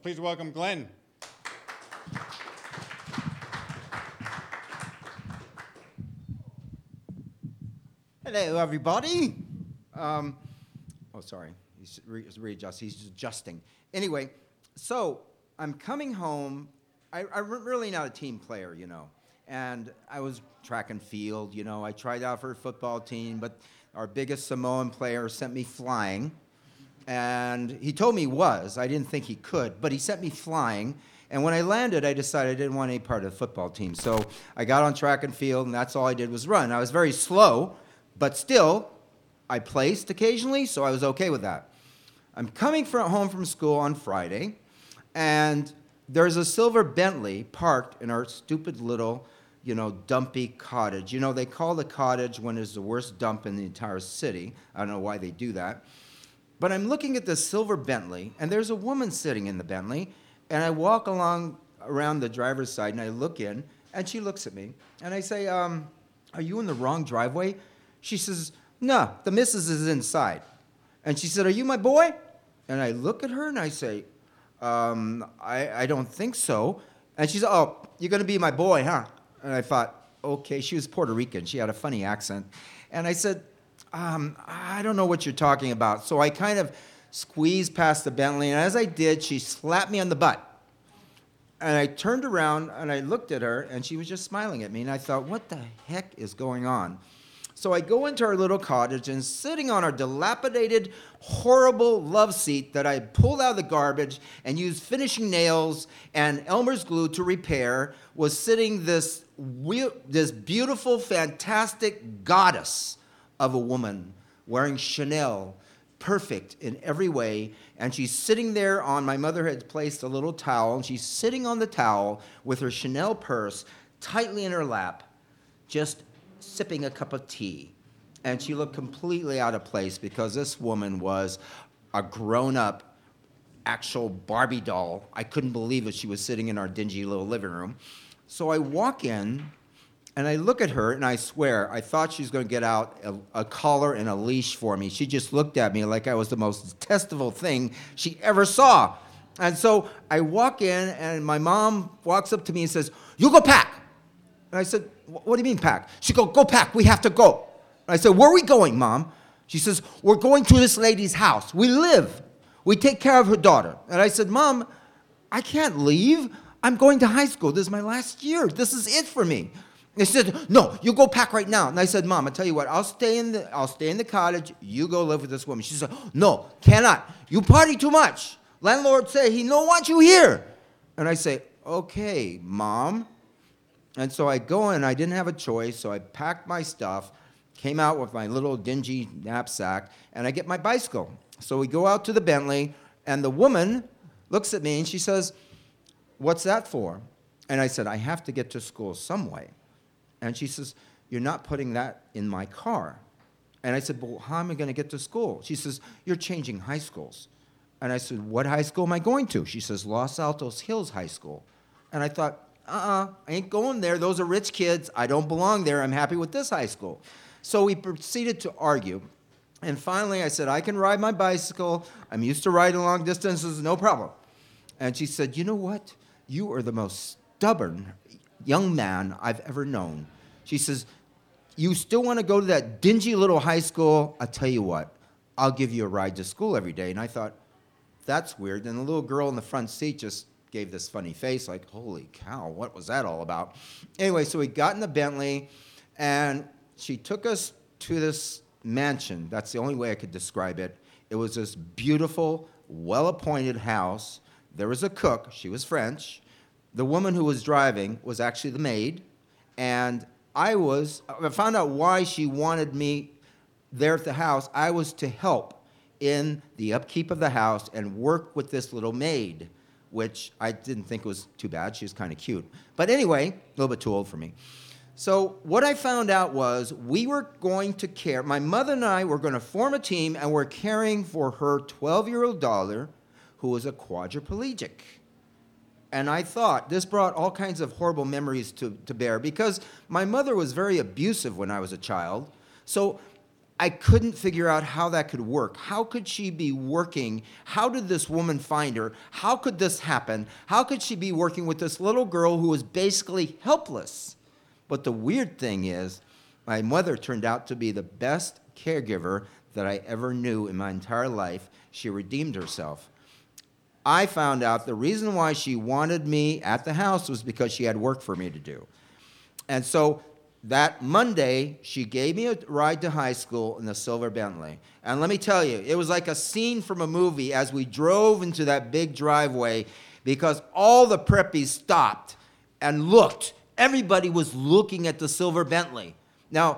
Please welcome Glenn. Hello, everybody. Sorry. He's readjusting. He's adjusting. Anyway, so I'm coming home. I'm really not a team player, And I was track and field, I tried out for a football team, but our biggest Samoan player sent me flying. And he told me he was. I didn't think he could, but he sent me flying. And when I landed, I decided I didn't want any part of the football team. So I got on track and field, and that's all I did was run. I was very slow, but still, I placed occasionally, so I was okay with that. I'm coming home from school on Friday, and there's a silver Bentley parked in our stupid little, dumpy cottage. They call the cottage when it's the worst dump in the entire city. I don't know why they do that. But I'm looking at this silver Bentley, and there's a woman sitting in the Bentley, and I walk around the driver's side, and I look in, and she looks at me, and I say, are you in the wrong driveway? She says, no, the missus is inside. And she said, are you my boy? And I look at her, and I say, I don't think so. And she said, oh, you're going to be my boy, huh? And I thought, okay, she was Puerto Rican. She had a funny accent. And I said, I don't know what you're talking about. So I kind of squeezed past the Bentley, and as I did, she slapped me on the butt. And I turned around, and I looked at her, and she was just smiling at me, and I thought, what the heck is going on? So I go into our little cottage, and sitting on our dilapidated, horrible love seat that I pulled out of the garbage and used finishing nails and Elmer's glue to repair was sitting this beautiful, fantastic goddess of a woman wearing Chanel, perfect in every way, and she's sitting there my mother had placed a little towel, and she's sitting on the towel with her Chanel purse tightly in her lap, just sipping a cup of tea. And she looked completely out of place because this woman was a grown-up, actual Barbie doll. I couldn't believe it. She was sitting in our dingy little living room. So I walk in, and I look at her, and I swear, I thought she was going to get out a collar and a leash for me. She just looked at me like I was the most detestable thing she ever saw. And so I walk in, and my mom walks up to me and says, you go pack. And I said, what do you mean pack? She goes, go pack, we have to go. And I said, where are we going, Mom? She says, we're going to this lady's house. We live. We take care of her daughter. And I said, Mom, I can't leave. I'm going to high school. This is my last year. This is it for me. They said, no, you go pack right now. And I said, Mom, I tell you what, I'll stay in the cottage. You go live with this woman. She said, no, cannot. You party too much. Landlord say he don't want you here. And I say, okay, Mom. And so I go in. I didn't have a choice, so I packed my stuff, came out with my little dingy knapsack, and I get my bicycle. So we go out to the Bentley, and the woman looks at me, and she says, what's that for? And I said, I have to get to school some way. And she says, you're not putting that in my car. And I said, well, how am I going to get to school? She says, you're changing high schools. And I said, what high school am I going to? She says, Los Altos Hills High School. And I thought, I ain't going there. Those are rich kids. I don't belong there. I'm happy with this high school. So we proceeded to argue. And finally, I said, I can ride my bicycle. I'm used to riding long distances, no problem. And she said, you know what? You are the most stubborn young man I've ever known. She says, you still want to go to that dingy little high school? I'll tell you what, I'll give you a ride to school every day. And I thought, that's weird. And the little girl in the front seat just gave this funny face like, holy cow, what was that all about? Anyway, so we got in the Bentley, and she took us to this mansion. That's the only way I could describe it. It was this beautiful, well-appointed house. There was a cook. She was French. The woman who was driving was actually the maid, and I found out why she wanted me there at the house. I was to help in the upkeep of the house and work with this little maid, which I didn't think was too bad. She was kind of cute. But anyway, a little bit too old for me. So what I found out was we were going to care. My mother and I were going to form a team, and we're caring for her 12-year-old daughter who was a quadriplegic. And I thought this brought all kinds of horrible memories to bear because my mother was very abusive when I was a child. So I couldn't figure out how that could work. How could she be working? How did this woman find her? How could this happen? How could she be working with this little girl who was basically helpless? But the weird thing is, my mother turned out to be the best caregiver that I ever knew in my entire life. She redeemed herself. I found out the reason why she wanted me at the house was because she had work for me to do. And so that Monday, she gave me a ride to high school in the silver Bentley. And let me tell you, it was like a scene from a movie as we drove into that big driveway, because all the preppies stopped and looked. Everybody was looking at the silver Bentley. Now,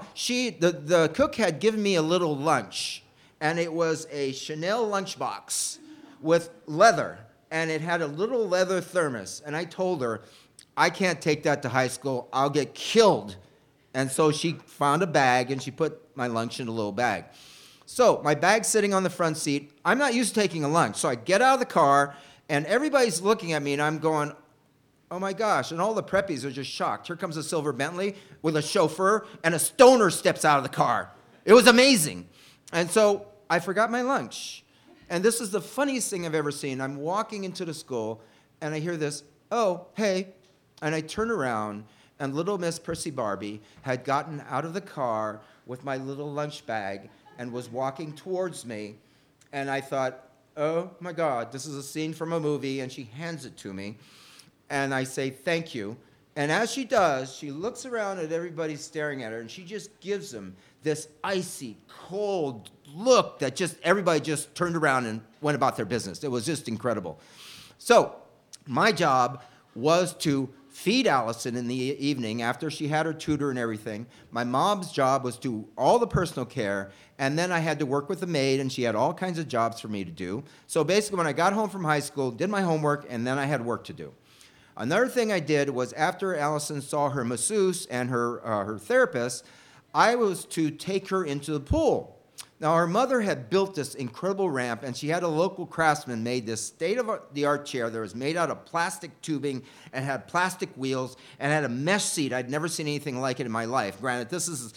the cook had given me a little lunch, and it was a Chanel lunchbox with leather, and it had a little leather thermos. And I told her, I can't take that to high school. I'll get killed. And so she found a bag, and she put my lunch in a little bag. So my bag's sitting on the front seat. I'm not used to taking a lunch. So I get out of the car, and everybody's looking at me, and I'm going, oh my gosh. And all the preppies are just shocked. Here comes a silver Bentley with a chauffeur, and a stoner steps out of the car. It was amazing. And so I forgot my lunch. And this is the funniest thing I've ever seen. I'm walking into the school, and I hear this, oh, hey. And I turn around, and little Miss Prissy Barbie had gotten out of the car with my little lunch bag and was walking towards me. And I thought, oh, my God, this is a scene from a movie. And she hands it to me. And I say, thank you. And as she does, she looks around at everybody staring at her, and she just gives them this icy, cold look that just everybody just turned around and went about their business. It was just incredible. So my job was to feed Allison in the evening after she had her tutor and everything. My mom's job was to do all the personal care, and then I had to work with the maid, and she had all kinds of jobs for me to do. So basically, when I got home from high school, did my homework, and then I had work to do. Another thing I did was after Allison saw her masseuse and her therapist, I was to take her into the pool. Now, her mother had built this incredible ramp, and she had a local craftsman made this state-of-the-art chair that was made out of plastic tubing and had plastic wheels and had a mesh seat. I'd never seen anything like it in my life. Granted, this is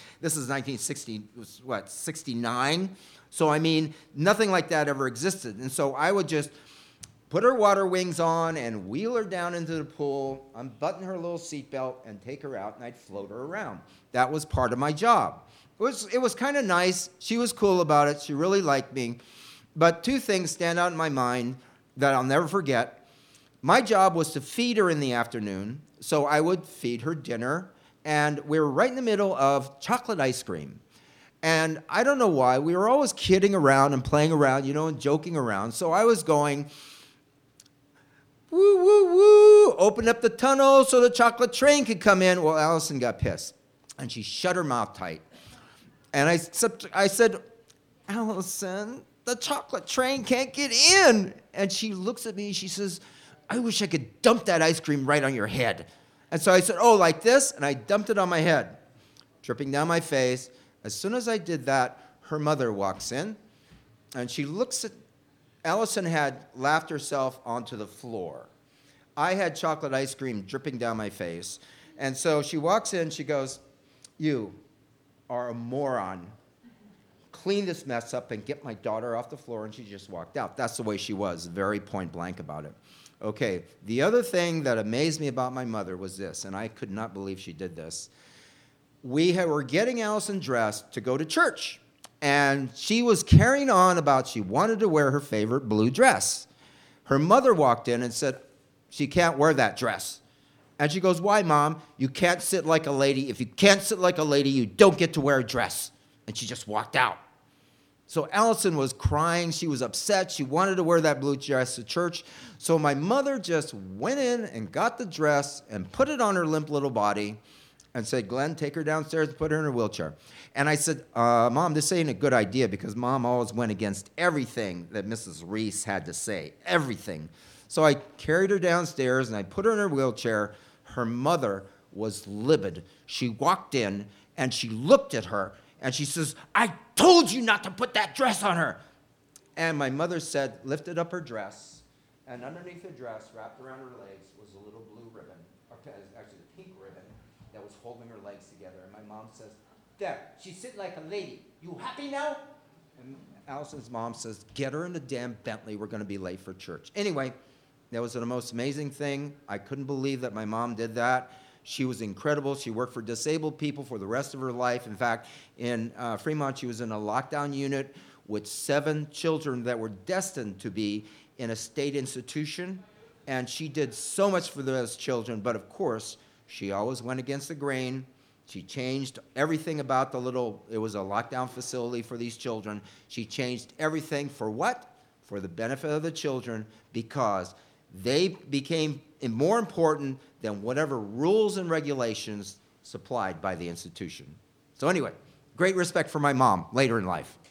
1960, what, 69? So, I mean, nothing like that ever existed. And so I would just put her water wings on and wheel her down into the pool, unbutton her little seatbelt, and take her out, and I'd float her around. That was part of my job. It was kind of nice. She was cool about it. She really liked me. But two things stand out in my mind that I'll never forget. My job was to feed her in the afternoon, so I would feed her dinner, and we were right in the middle of chocolate ice cream. And I don't know why, we were always kidding around and playing around, and joking around. So I was going, woo, woo, woo, open up the tunnel so the chocolate train could come in. Well, Allison got pissed, and she shut her mouth tight. And I said, Allison, the chocolate train can't get in. And she looks at me, she says, I wish I could dump that ice cream right on your head. And so I said, oh, like this? And I dumped it on my head, dripping down my face. As soon as I did that, her mother walks in, and she looks at, Allison had laughed herself onto the floor. I had chocolate ice cream dripping down my face. And so she walks in, she goes, you are a moron. Clean this mess up and get my daughter off the floor. And she just walked out. That's the way she was, very point blank about it. Okay, the other thing that amazed me about my mother was this, and I could not believe she did this. We were getting Allison dressed to go to church, and she was carrying on about she wanted to wear her favorite blue dress. Her mother walked in and said, she can't wear that dress. And she goes, why, Mom? You can't sit like a lady. If you can't sit like a lady, you don't get to wear a dress. And she just walked out. So Allison was crying. She was upset. She wanted to wear that blue dress to church. So my mother just went in and got the dress and put it on her limp little body and said, Glenn, take her downstairs and put her in her wheelchair. And I said, Mom, this ain't a good idea, because Mom always went against everything that Mrs. Reese had to say, everything. So I carried her downstairs and I put her in her wheelchair. Her mother was livid. She walked in and she looked at her and she says, I told you not to put that dress on her. And my mother said, lifted up her dress, and underneath the dress, wrapped around her legs, was a little blue ribbon, or actually a pink ribbon, that was holding her legs together. And my mom says, There, she's sitting like a lady. You happy now? And Allison's mom says, get her in the damn Bentley. We're going to be late for church. Anyway, that was the most amazing thing. I couldn't believe that my mom did that. She was incredible. She worked for disabled people for the rest of her life. In fact, in Fremont, she was in a lockdown unit with 7 children that were destined to be in a state institution. And she did so much for those children. But of course, she always went against the grain. She changed everything about it was a lockdown facility for these children. She changed everything for what? For the benefit of the children, because they became more important than whatever rules and regulations supplied by the institution. So anyway, great respect for my mom later in life.